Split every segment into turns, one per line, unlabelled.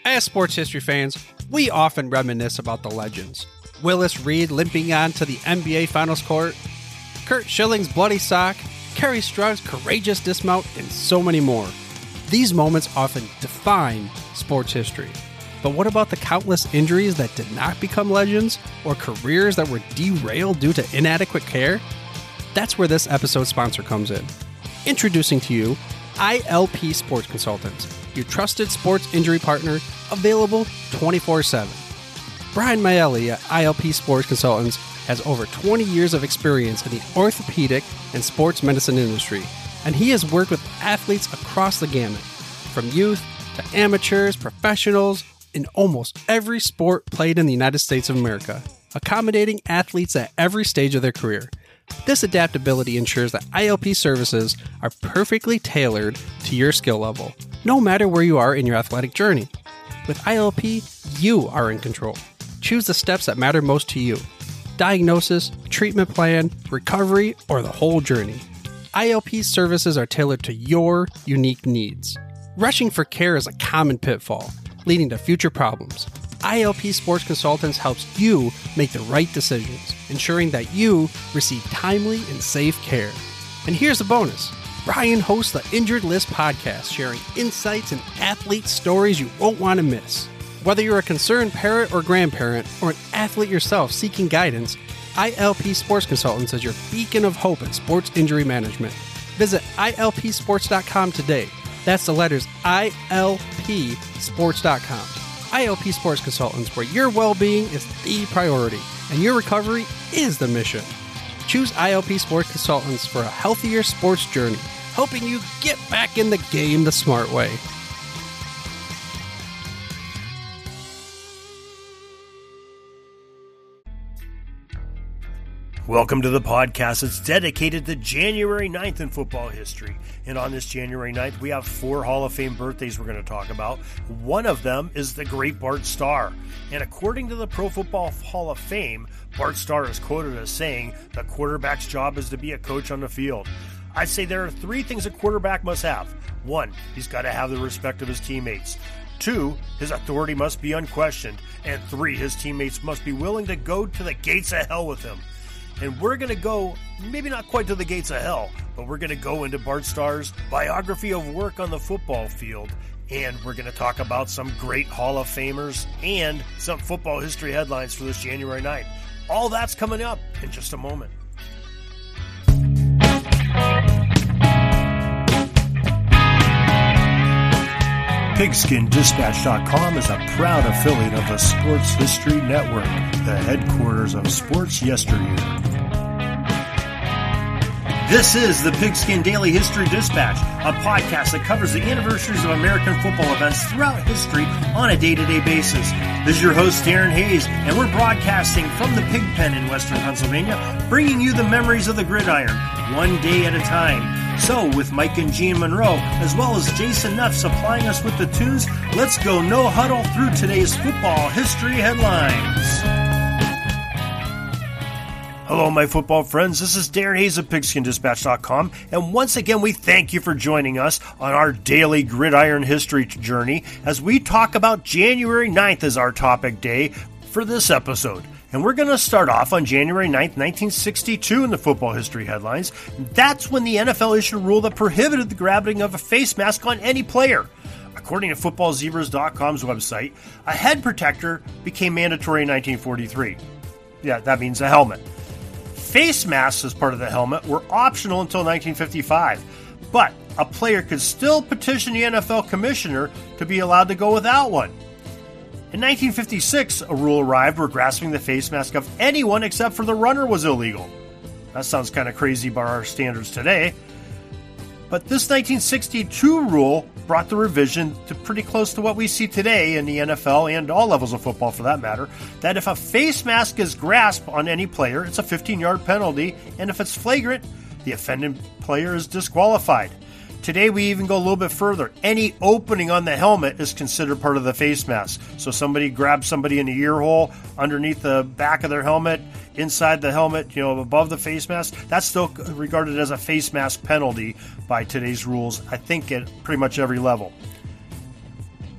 As sports history fans, we often reminisce about the legends. Willis Reed limping on to the NBA Finals court, Curt Schilling's bloody sock, Kerry Strug's courageous dismount, and so many more. These moments often define sports history. But what about the countless injuries that did not become legends, or careers that were derailed due to inadequate care? That's where this episode's sponsor comes in. Introducing to you, ILP Sports Consultants, your trusted sports injury partner, available 24/7. Brian Maelli at ILP Sports Consultants has over 20 years of experience in the orthopedic and sports medicine industry, and he has worked with athletes across the gamut, from youth to amateurs, professionals, in almost every sport played in the United States of America, accommodating athletes at every stage of their career. This adaptability ensures that ILP services are perfectly tailored to your skill level, no matter where you are in your athletic journey. With ILP, you are in control. Choose the steps that matter most to you. Diagnosis, treatment plan, recovery, or the whole journey. ILP services are tailored to your unique needs. Rushing for care is a common pitfall, leading to future problems. ILP Sports Consultants helps you make the right decisions, ensuring that you receive timely and safe care. And here's a bonus. Brian hosts the Injured List podcast, sharing insights and athlete stories you won't want to miss. Whether you're a concerned parent or grandparent, or an athlete yourself seeking guidance, ILP Sports Consultants is your beacon of hope in sports injury management. Visit ilpsports.com today. That's the letters ilpsports.com. ILP Sports Consultants, where your well-being is the priority and your recovery is the mission. Choose ILP Sports Consultants for a healthier sports journey, helping you get back in the game the smart way.
Welcome to the podcast that's dedicated to January 9th in football history. And on this January 9th, we have 4 Hall of Fame birthdays we're going to talk about. One of them is the great Bart Starr. And according to the Pro Football Hall of Fame, Bart Starr is quoted as saying, "The quarterback's job is to be a coach on the field." I'd say there are 3 things a quarterback must have. 1, he's got to have the respect of his teammates. 2, his authority must be unquestioned. And 3, his teammates must be willing to go to the gates of hell with him. And we're going to go, maybe not quite to the gates of hell, but we're going to go into Bart Starr's biography of work on the football field. And we're going to talk about some great Hall of Famers and some football history headlines for this January 9th. All that's coming up in just a moment. PigskinDispatch.com is a proud affiliate of the Sports History Network, the headquarters of sports yesteryear. This is the Pigskin Daily History Dispatch, a podcast that covers the anniversaries of American football events throughout history on a day-to-day basis. This is your host, Darren Hayes, and we're broadcasting from the Pig Pen in Western Pennsylvania, bringing you the memories of the gridiron, one day at a time. So, with Mike and Gene Monroe, as well as Jason Nuff supplying us with the tunes, let's go no huddle through today's football history headlines. Hello, my football friends. This is Darren Hayes of PigskinDispatch.com, and once again, we thank you for joining us on our daily gridiron history journey as we talk about January 9th as our topic day for this episode. And we're going to start off on January 9th, 1962 in the football history headlines. That's when the NFL issued a rule that prohibited the grabbing of a face mask on any player. According to FootballZebras.com's website, a head protector became mandatory in 1943. Yeah, that means a helmet. Face masks as part of the helmet were optional until 1955, but a player could still petition the NFL commissioner to be allowed to go without one. In 1956, a rule arrived where grasping the face mask of anyone except for the runner was illegal. That sounds kind of crazy by our standards today. But this 1962 rule brought the revision to pretty close to what we see today in the NFL and all levels of football for that matter, that if a face mask is grasped on any player, it's a 15-yard penalty, and if it's flagrant, the offending player is disqualified. Today, we even go a little bit further. Any opening on the helmet is considered part of the face mask. So somebody grabs somebody in the ear hole, underneath the back of their helmet, inside the helmet, above the face mask. That's still regarded as a face mask penalty by today's rules, I think at pretty much every level.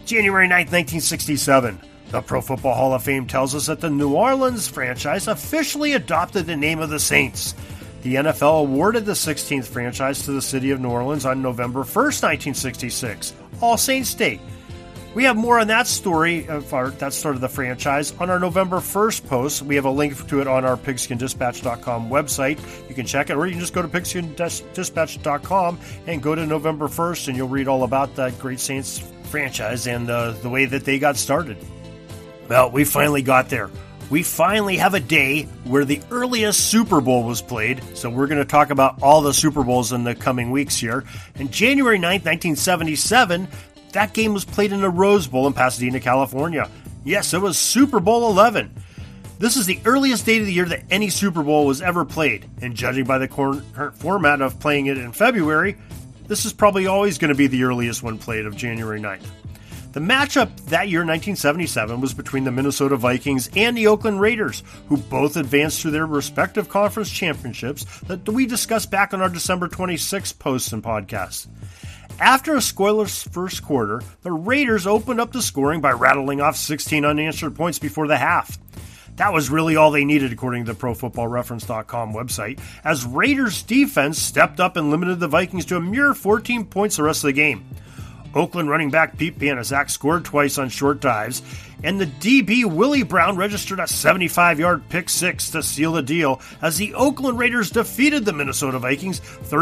January 9th, 1967. The Pro Football Hall of Fame tells us that the New Orleans franchise officially adopted the name of the Saints. The NFL awarded the 16th franchise to the city of New Orleans on November 1st, 1966, All Saints Day. We have more on that story of that started the franchise on our November 1st post. We have a link to it on our pigskindispatch.com website. You can check it, or you can just go to pigskindispatch.com and go to November 1st, and you'll read all about that great Saints franchise and the way that they got started. Well, we finally got there. We finally have a day where the earliest Super Bowl was played, so we're going to talk about all the Super Bowls in the coming weeks here. And January 9th, 1977, that game was played in the Rose Bowl in Pasadena, California. Yes, it was Super Bowl 11. This is the earliest date of the year that any Super Bowl was ever played, and judging by the current format of playing it in February, this is probably always going to be the earliest one played of January 9th. The matchup that year, 1977, was between the Minnesota Vikings and the Oakland Raiders, who both advanced to their respective conference championships that we discussed back on our December 26th posts and podcasts. After a scoreless first quarter, the Raiders opened up the scoring by rattling off 16 unanswered points before the half. That was really all they needed, according to the ProFootballReference.com website, as Raiders' defense stepped up and limited the Vikings to a mere 14 points the rest of the game. Oakland running back Pete Banaszak scored twice on short dives, and the DB Willie Brown registered a 75-yard pick six to seal the deal as the Oakland Raiders defeated the Minnesota Vikings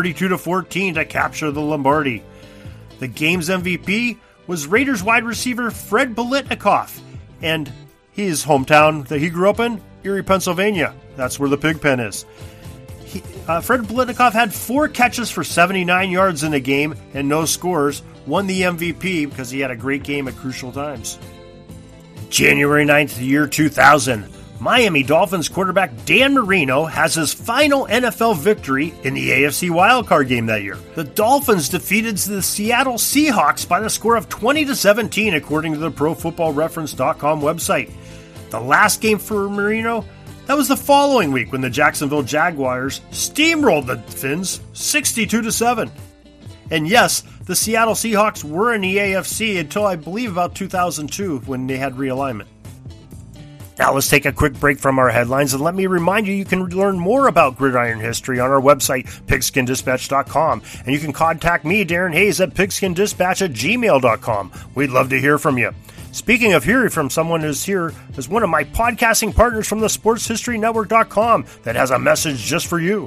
32-14 to capture the Lombardi. The game's MVP was Raiders wide receiver Fred Biletnikoff, and his hometown that he grew up in, Erie, Pennsylvania. That's where the pig pen is. Fred Biletnikoff had 4 catches for 79 yards in the game and no scores, won the MVP because he had a great game at crucial times. January 9th, year 2000. Miami Dolphins quarterback Dan Marino has his final NFL victory in the AFC wildcard game that year. The Dolphins defeated the Seattle Seahawks by the score of 20-17, according to the ProFootballReference.com website. The last game for Marino, that was the following week when the Jacksonville Jaguars steamrolled the Fins 62-7. And yes, the Seattle Seahawks were in the AFC until I believe about 2002 when they had realignment. Now let's take a quick break from our headlines and let me remind you can learn more about gridiron history on our website, pigskindispatch.com. And you can contact me, Darren Hayes, at pigskindispatch@gmail.com. We'd love to hear from you. Speaking of hearing from someone who's here is one of my podcasting partners from the SportsHistoryNetwork.com that has a message just for you.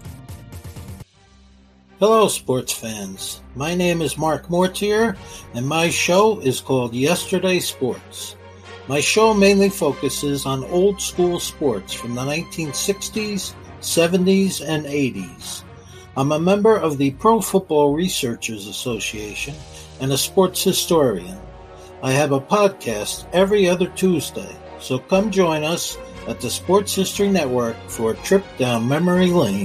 Hello, sports fans. My name is Mark Mortier, and my show is called Yesterday Sports. My show mainly focuses on old school sports from the 1960s, 70s, and 80s. I'm a member of the Pro Football Researchers Association and a sports historian. I have a podcast every other Tuesday, so come join us at the Sports History Network for a trip down memory lane.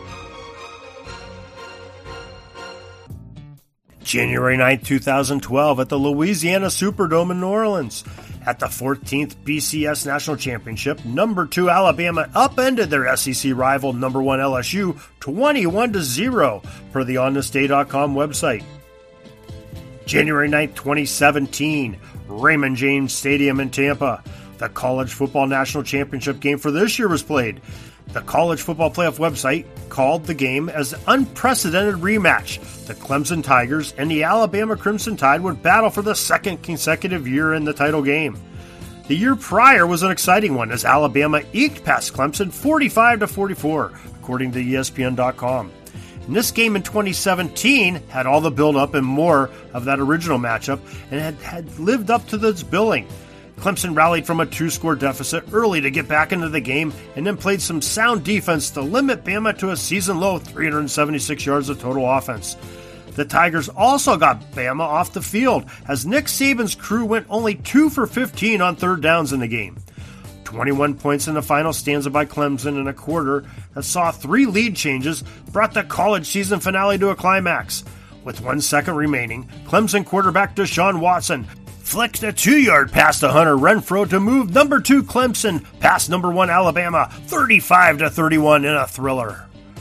January 9, 2012, at the Louisiana Superdome in New Orleans. At the 14th BCS National Championship, number 2 Alabama upended their SEC rival number 1 LSU 21-0 per the onthisday.com website. January 9, 2017, Raymond James Stadium in Tampa. The College Football National Championship game for this year was played. The College Football Playoff website called the game as an unprecedented rematch. The Clemson Tigers and the Alabama Crimson Tide would battle for the second consecutive year in the title game. The year prior was an exciting one as Alabama eked past Clemson 45-44, according to ESPN.com. And this game in 2017 had all the build-up and more of that original matchup and had lived up to its billing. Clemson rallied from a 2-score deficit early to get back into the game and then played some sound defense to limit Bama to a season-low 376 yards of total offense. The Tigers also got Bama off the field as Nick Saban's crew went only 2 for 15 on third downs in the game. 21 points in the final stanza by Clemson in a quarter that saw 3 lead changes brought the college season finale to a climax. With 1 second remaining, Clemson quarterback Deshaun Watson flicked a 2-yard pass to Hunter Renfrow to move number 2 Clemson past number 1 Alabama 35-31 in a thriller.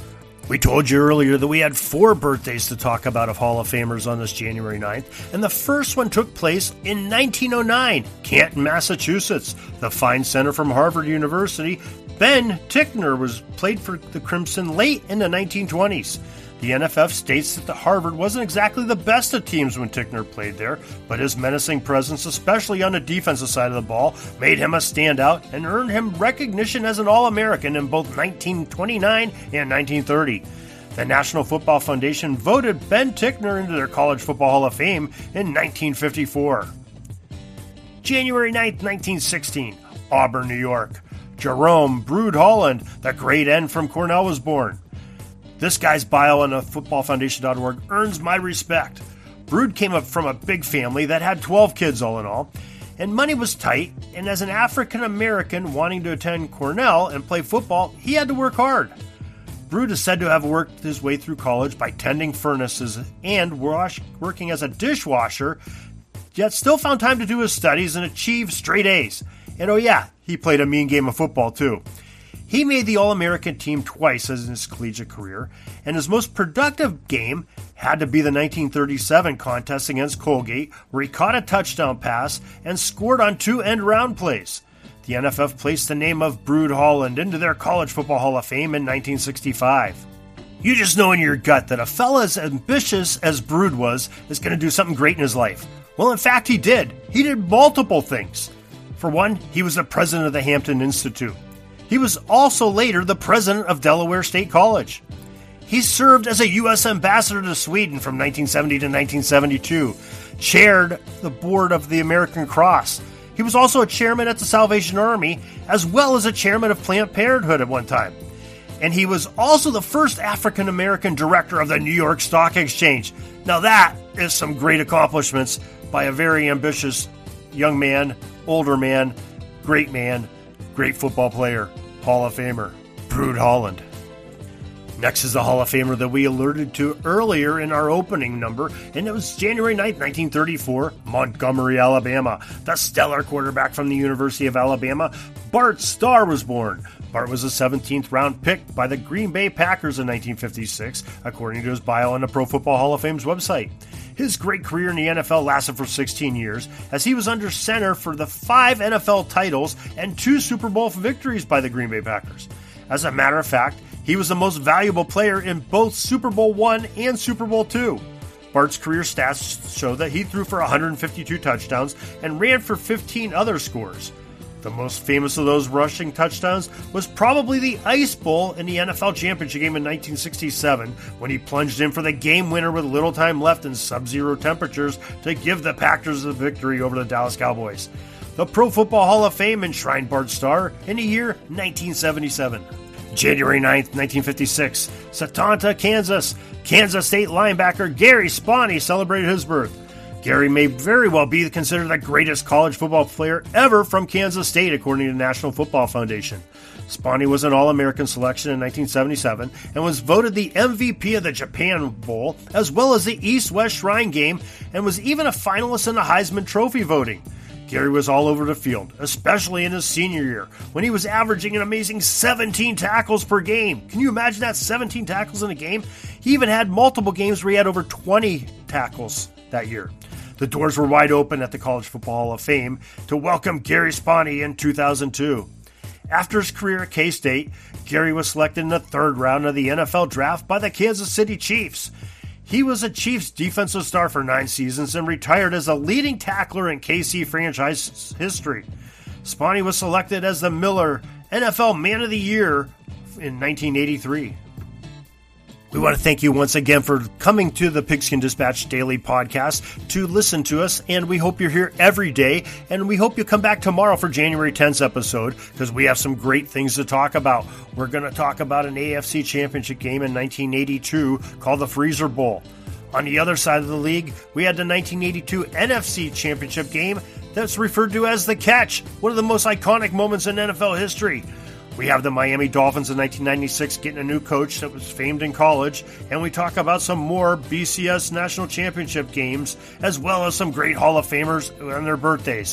We told you earlier that we had 4 birthdays to talk about of Hall of Famers on this January 9th, and the first one took place in 1909, Canton, Massachusetts. The fine center from Harvard University, Ben Tickner, played for the Crimson late in the 1920s. The NFF states that the Harvard wasn't exactly the best of teams when Tickner played there, but his menacing presence, especially on the defensive side of the ball, made him a standout and earned him recognition as an All-American in both 1929 and 1930. The National Football Foundation voted Ben Tickner into their College Football Hall of Fame in 1954. January 9th, 1916, Auburn, New York. Jerome Brood Holland, the great end from Cornell, was born. This guy's bio on the footballfoundation.org earns my respect. Brood came up from a big family that had 12 kids all in all, and money was tight, and as an African American wanting to attend Cornell and play football, he had to work hard. Brood is said to have worked his way through college by tending furnaces and working as a dishwasher, yet still found time to do his studies and achieve straight A's. And oh yeah, he played a mean game of football too. He made the All-American team twice in his collegiate career, and his most productive game had to be the 1937 contest against Colgate, where he caught a touchdown pass and scored on 2 end-around plays. The NFF placed the name of Brood Holland into their College Football Hall of Fame in 1965. You just know in your gut that a fella as ambitious as Brood was is going to do something great in his life. Well, in fact, he did. He did multiple things. For one, he was the president of the Hampton Institute. He was also later the president of Delaware State College. He served as a U.S. ambassador to Sweden from 1970 to 1972, chaired the board of the American Cross. He was also a chairman at the Salvation Army, as well as a chairman of Planned Parenthood at one time. And he was also the first African American director of the New York Stock Exchange. Now that is some great accomplishments by a very ambitious young man, older man, great football player, Hall of Famer, Brood Holland. Next is the Hall of Famer that we alerted to earlier in our opening number, and it was January 9th, 1934, Montgomery, Alabama. The stellar quarterback from the University of Alabama, Bart Starr, was born. Bart was a 17th round pick by the Green Bay Packers in 1956, according to his bio on the Pro Football Hall of Fame's website. His great career in the NFL lasted for 16 years, as he was under center for the 5 NFL titles and 2 Super Bowl victories by the Green Bay Packers. As a matter of fact, he was the most valuable player in both Super Bowl I and Super Bowl II. Bart's career stats show that he threw for 152 touchdowns and ran for 15 other scores. The most famous of those rushing touchdowns was probably the Ice Bowl in the NFL Championship game in 1967, when he plunged in for the game winner with little time left in sub-zero temperatures to give the Packers the victory over the Dallas Cowboys. The Pro Football Hall of Fame enshrined Bart Starr in the year 1977. January 9th, 1956, Satanta, Kansas. Kansas State linebacker Gary Spani celebrated his birth. Gary may very well be considered the greatest college football player ever from Kansas State, according to the National Football Foundation. Spani was an All-American selection in 1977 and was voted the MVP of the Japan Bowl, as well as the East-West Shrine Game, and was even a finalist in the Heisman Trophy voting. Gary was all over the field, especially in his senior year, when he was averaging an amazing 17 tackles per game. Can you imagine that, 17 tackles in a game? He even had multiple games where he had over 20 tackles that year. The doors were wide open at the College Football Hall of Fame to welcome Gary Spani in 2002. After his career at K-State, Gary was selected in the 3rd round of the NFL Draft by the Kansas City Chiefs. He was a Chiefs defensive star for 9 seasons and retired as a leading tackler in KC franchise history. Spani was selected as the Miller NFL Man of the Year in 1983. We want to thank you once again for coming to the Pigskin Dispatch Daily Podcast to listen to us, and we hope you're here every day, and we hope you come back tomorrow for January 10th episode, because we have some great things to talk about. We're going to talk about an AFC Championship game in 1982 called the Freezer Bowl. On the other side of the league, we had the 1982 NFC Championship game that's referred to as the Catch, one of the most iconic moments in NFL history. We have the Miami Dolphins in 1996 getting a new coach that was famed in college, and we talk about some more BCS National Championship games, as well as some great Hall of Famers on their birthdays.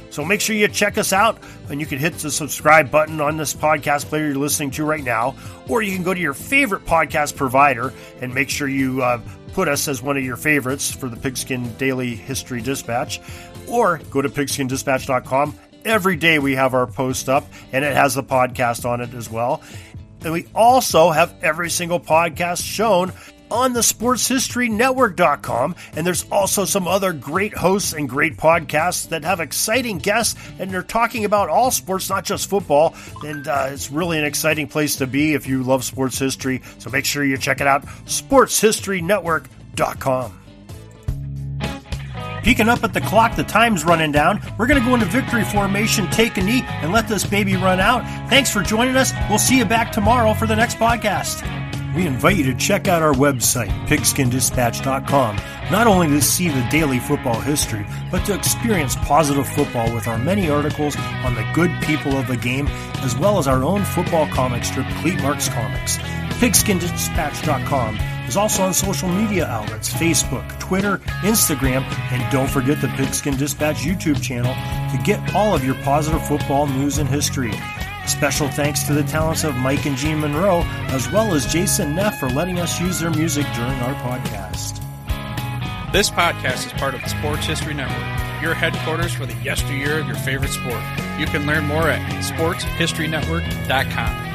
So make sure you check us out, and you can hit the subscribe button on this podcast player you're listening to right now, or you can go to your favorite podcast provider and make sure you put us as one of your favorites for the Pigskin Daily History Dispatch, or go to pigskindispatch.com. Every day we have our post up, and it has the podcast on it as well. And we also have every single podcast shown on the sportshistorynetwork.com, and there's also some other great hosts and great podcasts that have exciting guests, and they're talking about all sports, not just football, and it's really an exciting place to be if you love sports history, so make sure you check it out, sportshistorynetwork.com. Peeking up at the clock, the time's running down. We're going to go into victory formation, take a knee, and let this baby run out. Thanks for joining us. We'll see you back tomorrow for the next podcast. We invite you to check out our website, pigskindispatch.com, not only to see the daily football history, but to experience positive football with our many articles on the good people of the game, as well as our own football comic strip, Cleat Marks Comics. Pigskindispatch.com is also on social media outlets, Facebook, Twitter, Instagram, and don't forget the Pigskin Dispatch YouTube channel to get all of your positive football news and history. Special thanks to the talents of Mike and Gene Monroe, as well as Jason Neff for letting us use their music during our podcast.
This podcast is part of the Sports History Network, your headquarters for the yesteryear of your favorite sport. You can learn more at sportshistorynetwork.com.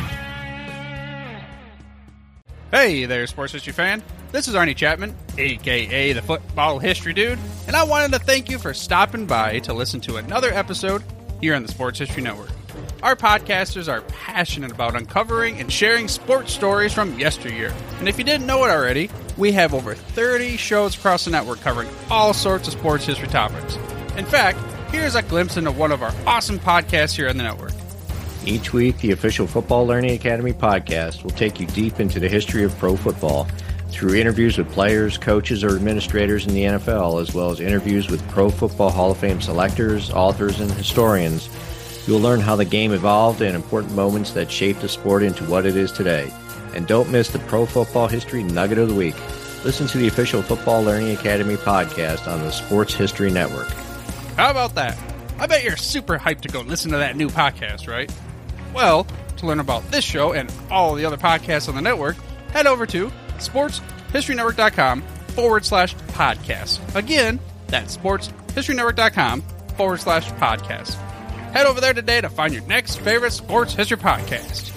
Hey there, sports history fan. This is Arnie Chapman, a.k.a. the Football History Dude, and I wanted to thank you for stopping by to listen to another episode here on the Sports History Network. Our podcasters are passionate about uncovering and sharing sports stories from yesteryear. And if you didn't know it already, we have over 30 shows across the network covering all sorts of sports history topics. In fact, here's a glimpse into one of our awesome podcasts here on the network.
Each week, the official Football Learning Academy podcast will take you deep into the history of pro football through interviews with players, coaches, or administrators in the NFL, as well as interviews with Pro Football Hall of Fame selectors, authors, and historians. You'll learn how the game evolved and important moments that shaped the sport into what it is today. And don't miss the Pro Football History Nugget of the Week. Listen to the official Football Learning Academy podcast on the Sports History Network.
How about that? I bet you're super hyped to go listen to that new podcast, right? Well, to learn about this show and all the other podcasts on the network, head over to sportshistorynetwork.com/podcast. Again, that's sportshistorynetwork.com/podcast. Head over there today to find your next favorite sports history podcast.